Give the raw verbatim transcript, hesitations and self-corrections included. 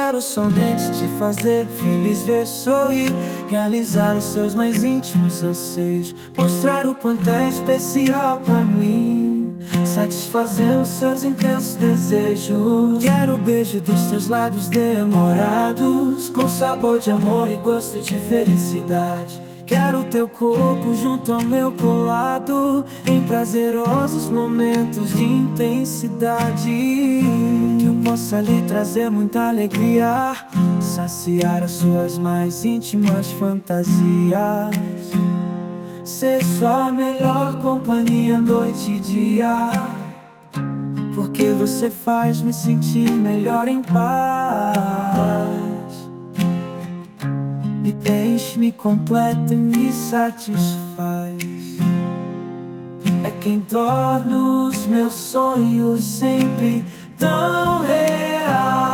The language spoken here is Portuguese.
quero somente te fazer feliz, ver sorrir, realizar os seus mais íntimos anseios, mostrar o quanto é especial pra mim, satisfazer os seus intensos desejos. Quero o beijo dos teus lábios demorados, com sabor de amor e gosto de felicidade. Quero teu corpo junto ao meu colado, em prazerosos momentos de intensidade. Que eu possa lhe trazer muita alegria, saciar as suas mais íntimas fantasias, ser sua melhor companhia noite e dia, porque você faz me sentir melhor em paz. Me enche, me completa e me satisfaz. É quem torna os meus sonhos sempre tão reais.